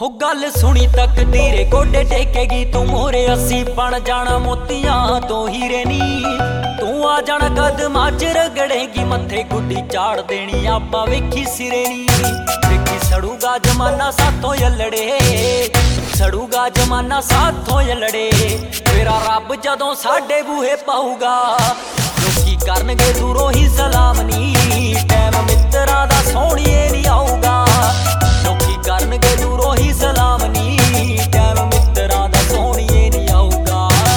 हो गल सुनी तकदीरे गोडे टेकेगी तू मोरे असी बन जाना मोतियां तो हीरे नी। तू आ जाना कदमां च रगड़ेगी मत्थे गुड्डी चाड़ देनी आपा वेखी सिरे नी। वेखी सड़ूगा जमाना साथों यलड़े, सड़ूगा जमाना साथों यलड़े। तेरा रब जदों साडे बूहे पाऊगा लोकी करनगे दूरों ही सलाम नी। टैम मित्तरां दा सोहणिए नी आऊगा लोकी करनगे दूरों ही सलाम नी। टैम मित्तरां दा सोहणिए नी आऊगा।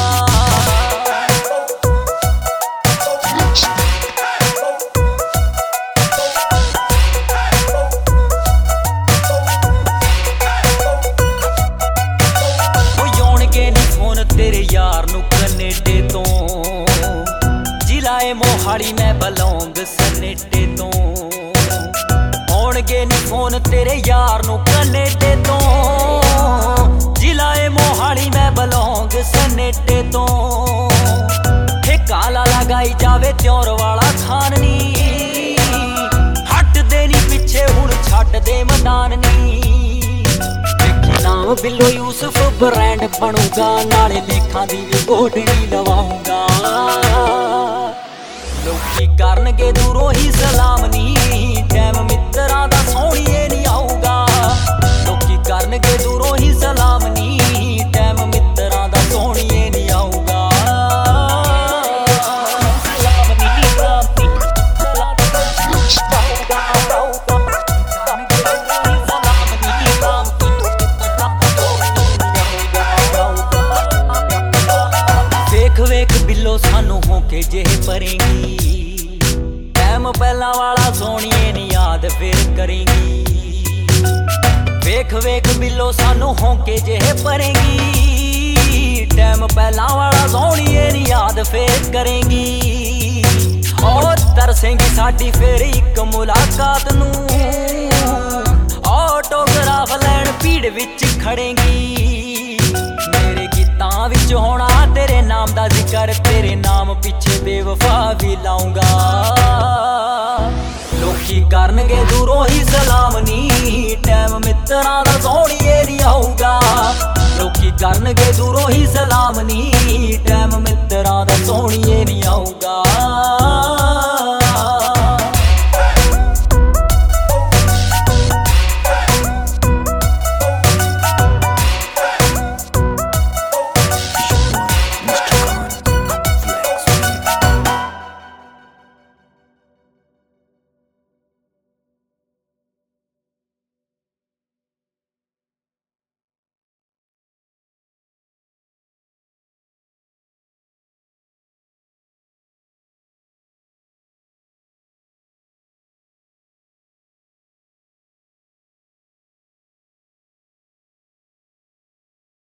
आउणगे नी फोन तेरे यार नू कनेडे तो, जिलाए मोहाली मैं बलौंग सनेटे तो। आउणगे नी फोन तेरे यार नू कनेडे तो, जिलाए मोहाली मैं बलौंग सनेटे तो। काला लगाई जावे त्योर वाला खान नी, हट दे नी पिछे हुण छड्ड दे मैदान नी। नाम बिल्लो यूसुफ ब्रांड बनूगा नाले लेखां दी भी गोडनी लवाऊंगा। लोकी करनगे दूरों ही सलाम नी। टैम मित्तरां दा सोहणिए नी आऊगा लोकी करनगे दूरों ही सलाम नी। टैम मित्तरां दा सोहणिए नी आऊगा। वेख वेख बिल्लो सानू होके जे परेंगी, टैम पहला वाला सोहणिए नी याद फिर करेंगी। वेख वेख बिल्लो सानू होके जे परेंगी, टैम पहला वाला सोहणिए नी याद फिर करेंगी। ओ तरसेंगी साडी फिर एक मुलाकात नू, ऑटोग्राफ लैण भीड़ विच खड़ेंगी। मेरे गीतां विच होना तेरे नाम दा जिक्र, तेरे नाम पिछे बेवफा भी लाऊंगा। लोकी करनगे दूरों ही सलाम नी। टैम मित्तरां दा सोहणिए नी आऊगा लोकी करनगे दूरों ही सलाम नी। टैम मित्तरां दा सोहणिए नी आऊगा।